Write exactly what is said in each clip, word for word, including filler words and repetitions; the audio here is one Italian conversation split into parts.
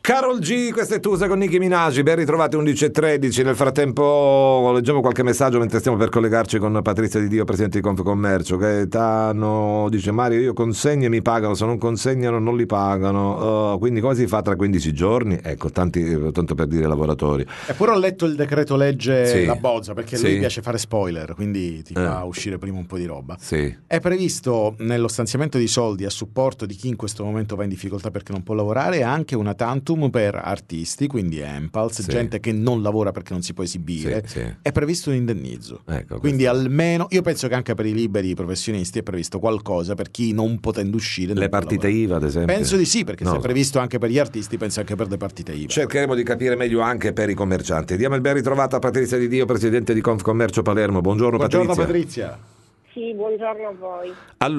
Karol G, questa è Tusa con Nicki Minaj, ben ritrovati undici e tredici. Nel frattempo leggiamo qualche messaggio mentre stiamo per collegarci con Patrizia Di Dio, presidente di Confcommercio. Gaetano dice: Mario, io consegno e mi pagano, se non consegnano non li pagano, uh, quindi come si fa tra quindici giorni? Ecco, tanti, tanto per dire lavoratori. Eppure ho letto il decreto legge, Sì. la bozza, perché a Sì. lui piace fare spoiler, quindi ti fa Eh. uscire prima un po' di roba. Sì. È previsto nello stanziamento di soldi a supporto di chi in questo momento va in difficoltà perché non può lavorare anche una tantum per artisti, quindi Empals, Sì. gente che non lavora perché non si può esibire. Sì, sì. È previsto un indennizzo. Ecco, quindi questo. almeno, io penso che anche per i liberi professionisti è previsto qualcosa per chi non potendo uscire non Le può partite lavorare. I V A, ad esempio? Penso di sì, perché Non se lo è so. previsto anche per gli artisti, penso anche per le partite I V A. Cercheremo di capire meglio anche per i commercianti. Diamo il ben ritrovato a Patrizia Di Dio, presidente di Confcommercio Palermo. Buongiorno, Buongiorno Patrizia. Patrizia. Sì, buongiorno a voi.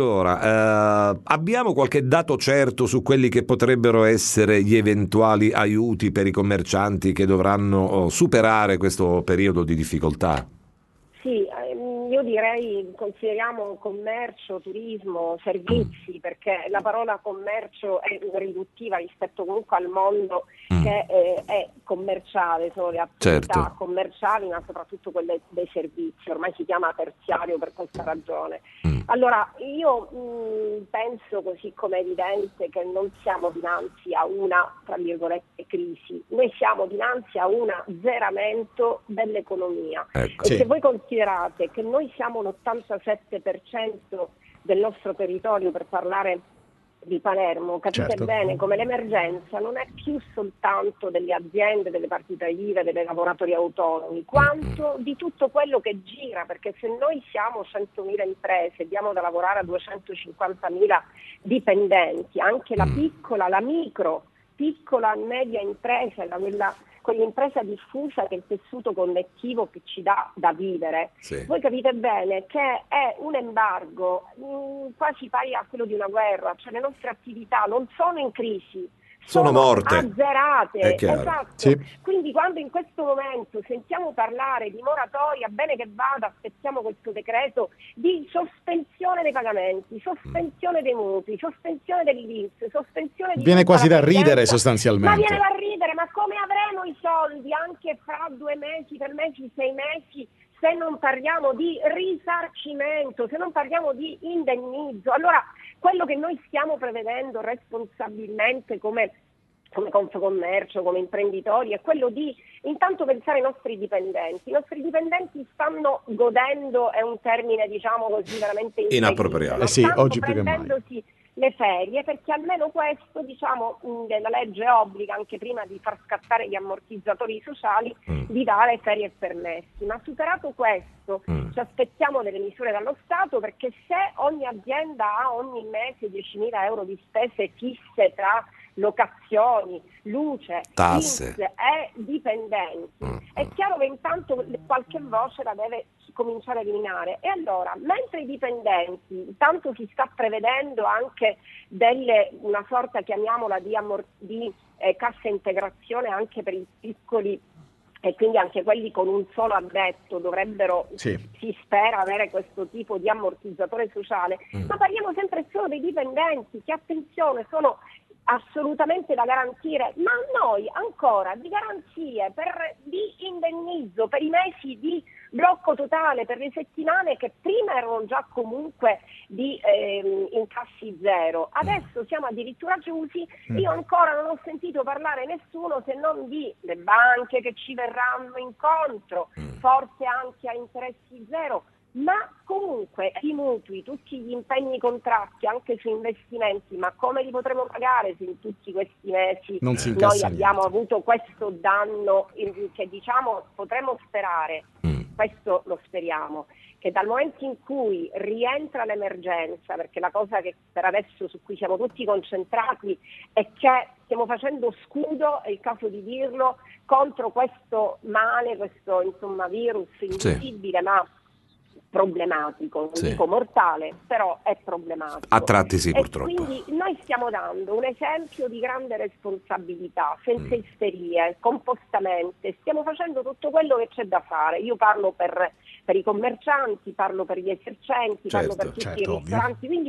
Allora, eh, abbiamo qualche dato certo su quelli che potrebbero essere gli eventuali aiuti per i commercianti che dovranno oh, superare questo periodo di difficoltà? Sì, ehm, io direi consideriamo commercio, turismo, servizi, Mm. perché la parola commercio è riduttiva rispetto comunque al mondo Mm. che eh, è commerciale, sono le attività Certo. commerciali, ma soprattutto quelle dei servizi, ormai si chiama terziario per questa ragione. Mm. Allora, io mh, penso, così come è evidente, che non siamo dinanzi a una, tra virgolette, crisi, noi siamo dinanzi a un azzeramento dell'economia. Ecco. E Sì. se voi considerate che noi siamo l'ottantasette per cento del nostro territorio, per parlare di Palermo, capite Certo. bene come l'emergenza non è più soltanto delle aziende, delle partite I V A, dei lavoratori autonomi, quanto di tutto quello che gira, perché se noi siamo centomila imprese, diamo da lavorare a duecentocinquantamila dipendenti, anche la piccola, la micro, piccola e media impresa, la- quella quell'impresa diffusa che è il tessuto connettivo che ci dà da vivere. Sì. Voi capite bene che è un embargo mh, quasi pari a quello di una guerra, cioè le nostre attività non sono in crisi, Sono morte. azzerate. È chiaro. Esatto. Sì. Quindi quando in questo momento sentiamo parlare di moratoria, bene che vada, aspettiamo questo decreto di sospensione dei pagamenti, sospensione dei mutui, sospensione dell'I N P S, sospensione di Viene tutta quasi la da ridere previdenza. sostanzialmente. Ma viene da ridere, ma come avremo i soldi anche fra due mesi, tre mesi, sei mesi, se non parliamo di risarcimento, se non parliamo di indennizzo? Allora, quello che noi stiamo prevedendo responsabilmente come, come Confcommercio, come imprenditori, è quello di intanto pensare ai nostri dipendenti. I nostri dipendenti stanno godendo, è un termine diciamo così veramente infelice, Inappropriato. ma Eh sì, stanno oggi più che mai. prendendosi le ferie, perché almeno questo, diciamo, mh, la legge obbliga anche prima di far scattare gli ammortizzatori sociali Mm. di dare ferie e permessi. Ma superato questo Mm. ci aspettiamo delle misure dallo Stato, perché se ogni azienda ha ogni mese diecimila euro di spese fisse tra locazioni, luce, Tasse. I N P S e dipendenti, Mm. è chiaro che intanto qualche voce la deve cominciare a eliminare. E allora, mentre i dipendenti, tanto si sta prevedendo anche delle, una sorta, chiamiamola, di, ammor- di eh, cassa integrazione anche per i piccoli, e quindi anche quelli con un solo addetto dovrebbero, Sì. si spera, avere questo tipo di ammortizzatore sociale, Mm. ma parliamo sempre solo dei dipendenti, che, attenzione, sono assolutamente da garantire, ma noi ancora di garanzie per, di indennizzo per i mesi di blocco totale, per le settimane che prima erano già comunque di ehm, incassi zero, adesso siamo addirittura chiusi. Io ancora non ho sentito parlare nessuno, se non di le banche che ci verranno incontro, forse anche a interessi zero, ma comunque i mutui, tutti gli impegni contratti anche su investimenti, ma come li potremo pagare se in tutti questi mesi Non si noi incassa abbiamo niente. avuto questo danno, in- che diciamo potremmo sperare, Mm. questo lo speriamo, che dal momento in cui rientra l'emergenza, perché la cosa che per adesso su cui siamo tutti concentrati è che stiamo facendo scudo, è il caso di dirlo, contro questo male, questo insomma virus invisibile, ma problematico, non Sì. dico mortale, però è problematico. A tratti sì, E purtroppo. quindi noi stiamo dando un esempio di grande responsabilità, senza Mm. isterie, compostamente, stiamo facendo tutto quello che c'è da fare. Io parlo per, per i commercianti, parlo per gli esercenti, parlo Certo, per tutti certo, i ovvio. ristoranti, quindi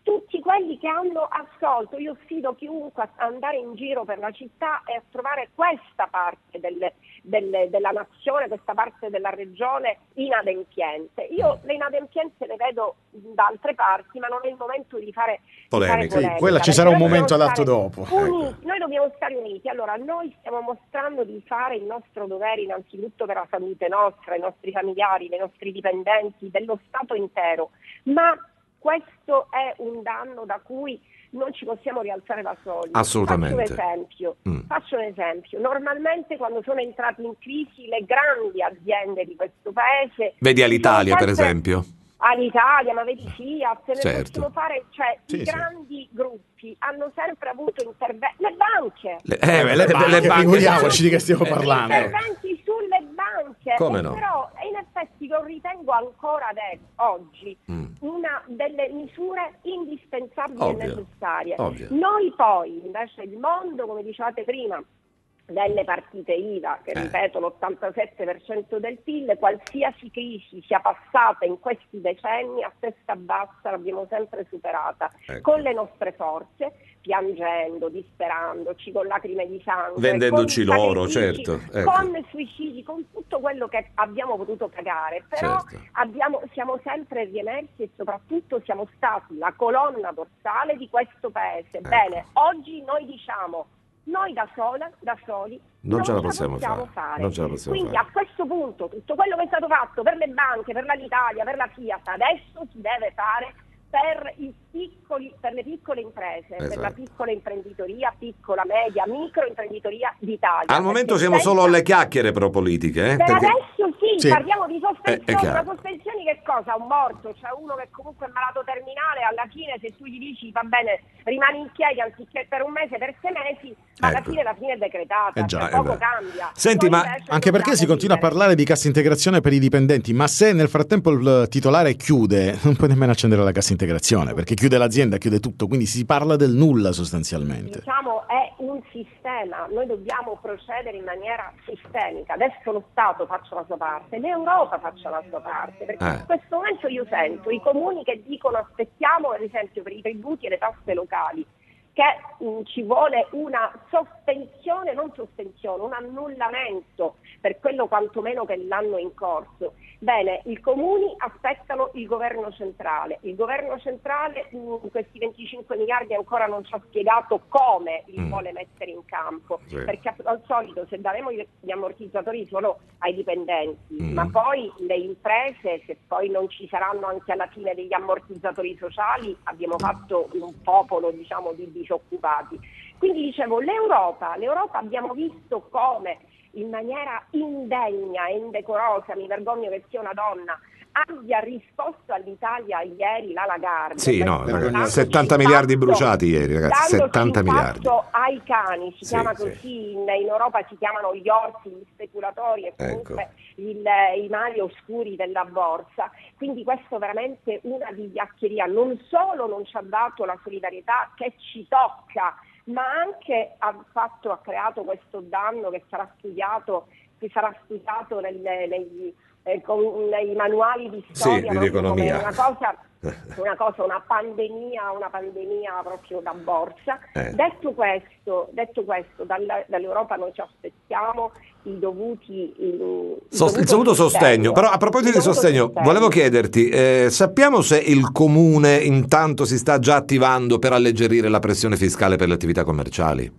tutti quelli che hanno ascolto. Io sfido chiunque a andare in giro per la città e a trovare questa parte delle, delle, della nazione, questa parte della regione inadempiente. Io le inadempienze le vedo da altre parti, ma non è il momento di fare polemica. Di fare polemica. Sì, quella ci sarà un momento adatto dopo. Uniti, ecco. Noi dobbiamo stare uniti. Allora, noi stiamo mostrando di fare il nostro dovere innanzitutto per la salute nostra, i nostri familiari, i nostri dipendenti, dello Stato intero, ma questo è un danno da cui non ci possiamo rialzare da soli. Assolutamente. Faccio un esempio. Mm. Faccio un esempio. Normalmente quando sono entrate in crisi le grandi aziende di questo paese... Vedi all'Italia, sempre... per esempio. All'Italia, ma vedi Fiat, ne Certo. possiamo fare, cioè Sì, i sì. grandi gruppi hanno sempre avuto interventi, le banche, Le, eh, le, le- banche, le banche- figuriamoci di che stiamo Eh, parlando. interventi sulle banche, Come e no? però in effetti lo ritengo ancora adesso, oggi, Mm. una delle misure indispensabili Ovvio, e necessarie. ovvio. Noi poi, invece, il mondo, come dicevate prima, delle partite I V A, che Eh. ripeto l'ottantasette per cento del P I L, qualsiasi crisi sia passata in questi decenni a testa bassa l'abbiamo sempre superata, Ecco. con le nostre forze, piangendo, disperandoci, con lacrime di sangue, Vendendoci con l'oro, sacrifici, certo, ecco. con suicidi, con tutto quello che abbiamo potuto pagare, però Certo. abbiamo, siamo sempre riemersi e soprattutto siamo stati la colonna dorsale di questo paese. Ecco. Bene, oggi noi diciamo noi da sola, da soli, Non ce la possiamo fare, non ce la possiamo Quindi fare. a questo punto tutto quello che è stato fatto per le banche, per l'Italia, per la Fiat, adesso si deve fare per i piccoli, per le piccole imprese, per la Esatto. piccola imprenditoria, piccola, media, microimprenditoria d'Italia. Al momento Perché siamo senza- solo alle chiacchiere però politiche, eh? Per perché- adesso sì, Sì. parliamo di Eh, è sospensioni, chiaro. ma sospensioni che cosa? Un morto, cioè uno che comunque è malato terminale, alla fine se tu gli dici va bene, rimani in piedi anziché per un mese, per sei mesi, ma alla Ecco. fine la fine è decretata, Eh già, cioè è poco vero. cambia. Senti, Noi ma invece Anche perché si dobbiamo continua a vivere. parlare di cassa integrazione per i dipendenti, ma se nel frattempo il titolare chiude, non puoi nemmeno accendere la cassa integrazione, perché chiude l'azienda, chiude tutto, quindi si parla del nulla sostanzialmente. Diciamo è un sistema, noi dobbiamo procedere in maniera sistemica, adesso lo Stato faccia la sua parte, l'Europa faccia la sua parte, perché Eh. in questo momento io sento i comuni che dicono aspettiamo ad esempio per i tributi e le tasse locali che mh, ci vuole una sospensione, non sospensione, un annullamento per quello quantomeno che l'anno in corso. Bene, i comuni aspettano il governo centrale, il governo centrale mh, questi venticinque miliardi ancora non ci ha spiegato come li Mm. vuole mettere in campo, Sì. perché al solito se daremo gli gli ammortizzatori solo ai dipendenti, Mm. ma poi le imprese, se poi non ci saranno anche alla fine degli ammortizzatori sociali, abbiamo fatto un popolo diciamo di disoccupati. Quindi dicevo, l'Europa, l'Europa abbiamo visto come in maniera indegna e indecorosa, mi vergogno che sia una donna, abbia risposto all'Italia ieri la Lagarde. Sì, no, Dandoci ragazzi, un settanta passo- miliardi bruciati ieri, ragazzi, dandoci settanta un miliardi. passo ai cani, si Sì, chiama sì. così, in, in Europa si chiamano gli orsi, gli speculatori e comunque Ecco. il- i mali oscuri della borsa. Quindi questo è veramente una vigliaccheria. Non solo non ci ha dato la solidarietà che ci tocca, ma anche ha fatto, ha creato questo danno che sarà studiato, che sarà studiato nelle, negli, eh, con, nei manuali di Sì, storia, di proprio come economia. una cosa, una cosa, una pandemia, una pandemia proprio da borsa. Eh. Detto questo, detto questo, dalla- dall'Europa noi ci aspettiamo i dovuti il, Sos- il dovuto sostegno. Però a proposito Il di dovuto sostegno, volevo chiederti, eh, sappiamo se il comune intanto si sta già attivando per alleggerire la pressione fiscale per le attività commerciali?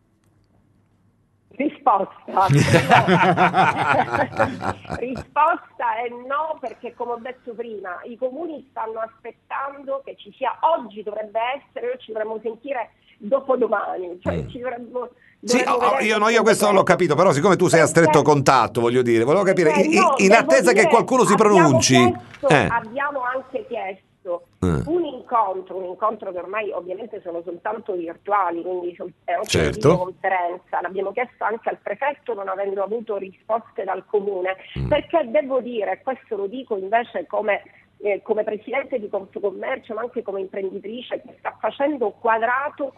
Risposta no. Risposta è no, perché come ho detto prima i comuni stanno aspettando che ci sia, oggi dovrebbe essere, noi ci dovremmo sentire dopodomani, cioè Mm. ci dovremmo, Sì, dovremmo oh, vedere io, no, io che questo cosa- l'ho capito, però siccome tu sei a stretto Perché- contatto, voglio dire, volevo capire, Eh, in, no, in devo attesa dire, che qualcuno si abbiamo pronunci, chiesto- eh, abbiamo anche chiesto Eh. un incontro, un incontro che ormai ovviamente sono soltanto virtuali, quindi sol- è una Certo. videoconferenza, l'abbiamo chiesto anche al prefetto non avendo avuto risposte dal comune, Mm. perché devo dire, questo lo dico invece come, eh, come presidente di Confcommercio, ma anche come imprenditrice che sta facendo quadrato con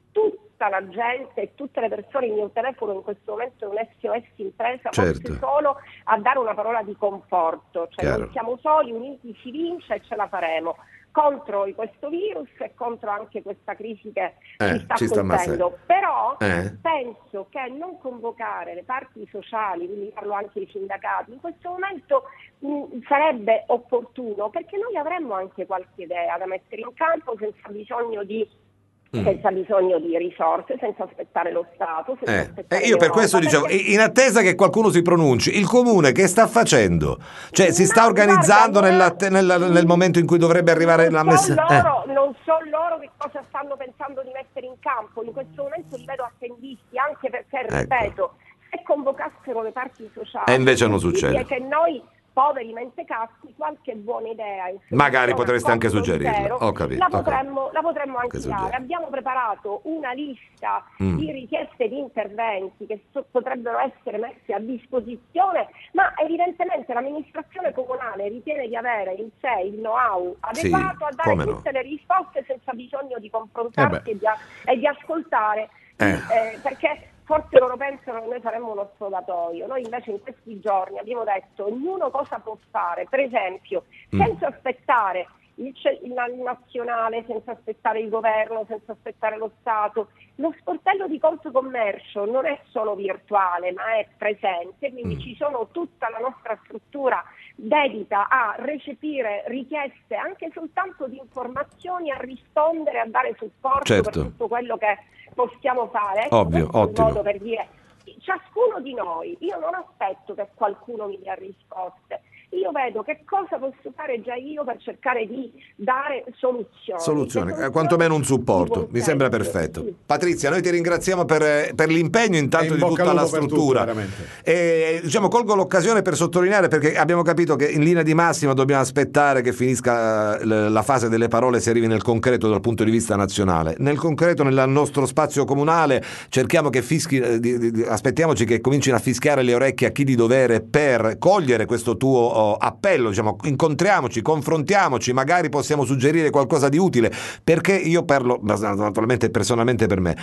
tutta la gente e tutte le persone. Il mio telefono in questo momento è un S O S impresa, Certo. forse solo a dare una parola di conforto, cioè Chiaro. non siamo soli, uniti si vince e ce la faremo contro questo virus e contro anche questa crisi che Eh, ci sta ci sta colpendo. Però Eh. penso che non convocare le parti sociali, quindi parlo anche dei sindacati, in questo momento mh, sarebbe opportuno, perché noi avremmo anche qualche idea da mettere in campo senza bisogno di Mm. senza bisogno di risorse, senza aspettare lo Stato, senza Eh, aspettare e io per l'Europa, questo dicevo, perché- in attesa che qualcuno si pronunci, il comune che sta facendo? Cioè si No, sta organizzando guarda, nella- nella- nel momento in cui dovrebbe arrivare la non so messa? Eh. loro, non so loro che cosa stanno pensando di mettere in campo. In questo momento li vedo attendisti, anche perché, ripeto, se convocassero le parti sociali E invece non significa succede. che noi poveri mentecatti qualche buona idea, insomma, Magari una potreste anche costo suggerirla. zero, Ho capito, la ho capito. potremmo, la potremmo anche Che dare. suggerirla. Abbiamo preparato una lista Mm. di richieste di interventi che so- potrebbero essere messe a disposizione, ma evidentemente l'amministrazione comunale ritiene di avere in sé il know-how Sì, adeguato a dare come no. tutte le risposte senza bisogno di confrontarsi Eh beh. e, di, e di ascoltare, Eh. eh, perché forse loro pensano che noi faremmo uno sfogatoio. Noi invece in questi giorni abbiamo detto ognuno cosa può fare, per esempio Mm. senza aspettare il, ce- il nazionale, senza aspettare il governo, senza aspettare lo Stato. Lo sportello di Confcommercio non è solo virtuale, ma è presente, quindi Mm. ci sono tutta la nostra struttura dedita a recepire richieste anche soltanto di informazioni, a rispondere, a dare supporto Certo. per tutto quello che possiamo fare. Ecco, Ovvio, questo è un ottimo. modo per dire ciascuno di noi, io non aspetto che qualcuno mi dia risposte, io vedo che cosa posso fare già io per cercare di dare soluzioni. Soluzione, Che eh, quantomeno un di buon supporto, mi sembra senso, perfetto. sì. Patrizia, noi ti ringraziamo per, per l'impegno intanto E in di bocca tutta al la lupo per tutto, struttura. veramente. E diciamo colgo l'occasione per sottolineare, perché abbiamo capito che in linea di massima dobbiamo aspettare che finisca l- la fase delle parole e si arrivi nel concreto dal punto di vista nazionale. Nel concreto, nel nostro spazio comunale, cerchiamo che fischi, eh, di- di- di- aspettiamoci che comincino a fischiare le orecchie a chi di dovere per cogliere questo tuo oh, appello. Diciamo, incontriamoci, confrontiamoci, magari possiamo suggerire qualcosa di utile, perché io parlo naturalmente personalmente per me,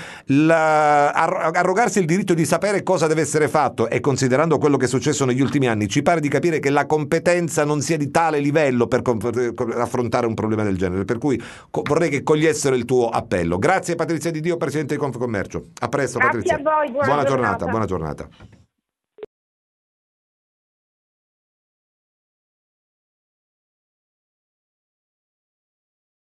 la, arro- arrogarsi il diritto di sapere cosa deve essere fatto, e considerando quello che è successo negli ultimi anni ci pare di capire che la competenza non sia di tale livello per, com- per affrontare un problema del genere, per cui co- vorrei che cogliessero il tuo appello. Grazie Patrizia Di Dio, Presidente di Confcommercio. A presto. Grazie Patrizia. a voi, buona buona giornata. giornata, buona giornata.